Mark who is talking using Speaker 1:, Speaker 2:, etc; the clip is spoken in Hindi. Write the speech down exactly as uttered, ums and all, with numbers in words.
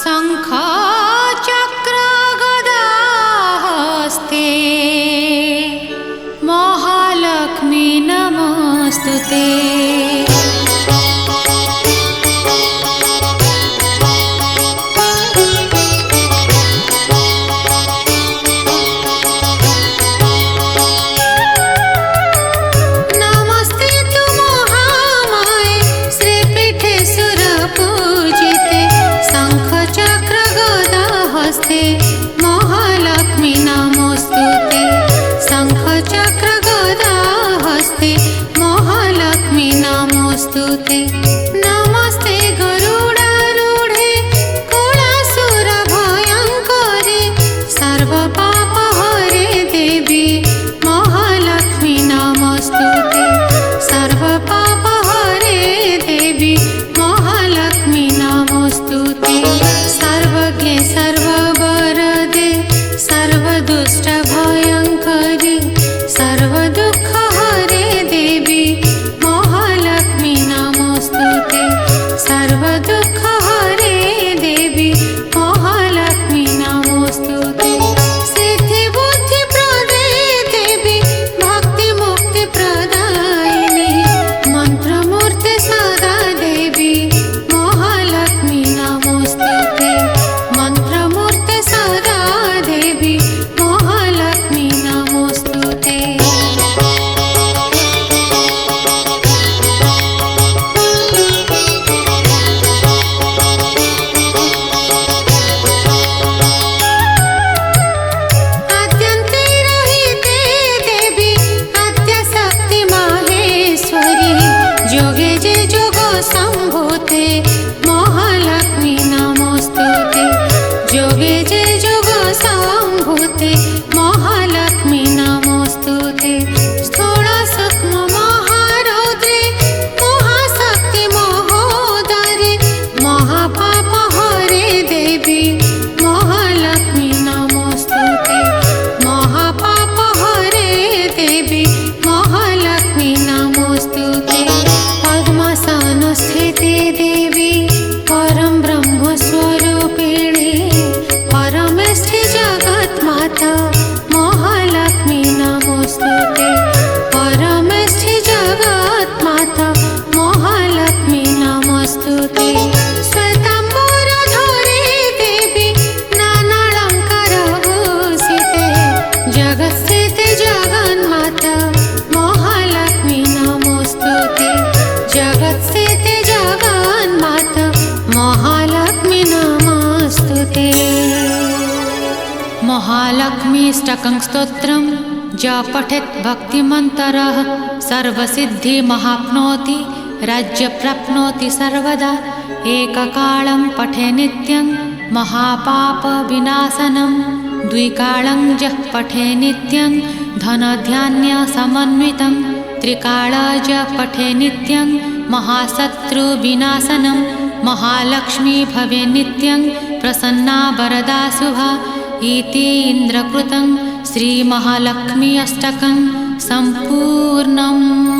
Speaker 1: शङ्ख चक्र गदा हस्ते महालक्ष्मी नमोस्तुते। महालक्ष्मी नमोस्तुते। शंख चक्र गदा हस्ते महालक्ष्मी नमोस्तुते। नमस्ते गरुडारूढे कुलासुर भयंकरे सर्व पाप हरे देवी महालक्ष्मी नमोस्तुते। सर्व पाप हरे देवी महालक्ष्मी नमोस्तुते। सर्वज्ञे सर्ववरदे सर्वदुष्ट भयंकरी सर्वदुःख हरे देवी महालक्ष्मी नमोस्तुते। सर्वदुःख हरे देवी महालक्ष्मी नमोस्तुते। सिद्धि बुद्धि प्रदे देवी भक्ति मुक्ति प्रदायिनी मंत्रमूर्ति सदा देवी महालक्ष्मी नमोस्तुते। मंत्रमूर्ति सदा देवी महालक्ष्मी नमोस्तुते। आद्यन्ते रहिते देवी आद्यशक्ति माहेश्वरी जोगे जे जोग संभूते महालक्ष्मी नमोस्तुते। जोगे जे जोग संभूते महालक्ष्मी नमोस्तुते। स्थूल सूक्ष्म महारौद्रे महाशक्ति महोदरे महापाप हरे देवी महालक्ष्मी नमोस्तुते। महापाप हरे देवी महालक्ष्मी नमोस्तुते। पद्मासन स्थिते देवी परम ब्रह्म स्वरूपिणी परमेष्ठि जगत माता महालक्ष्मी नमोस्तुते। परमेष्ठि जगत माता महालक्ष्मी नमोस्तुते। श्वेताम्बरधरे देवी नानालंकार भूषिते जगत्स्थिते जगन्माता महालक्ष्मी नमोस्तुते। जगत्स्थिते जगन्माता महालक्ष्मी नमोस्तुते। महालक्ष्मीष्टकं स्तोत्रं ज पठेत् भक्तिमन्तरः सर्वसिद्धिमहाप्नोति राज्यप्राप्नोति सर्वदा। एककालं पठे नित्यं महापापविनाशनं द्विकालं यः पठे नित्यं धनधान्यसमन्वितं त्रिकालं यः पठे नित्यं महाशत्रुविनाशनं महालक्ष्मी भवे नित्यं प्रसन्ना वरदा शुभा इति इन्द्रकृतं श्रीमहालक्ष्मी अष्टकं सम्पूर्णम्।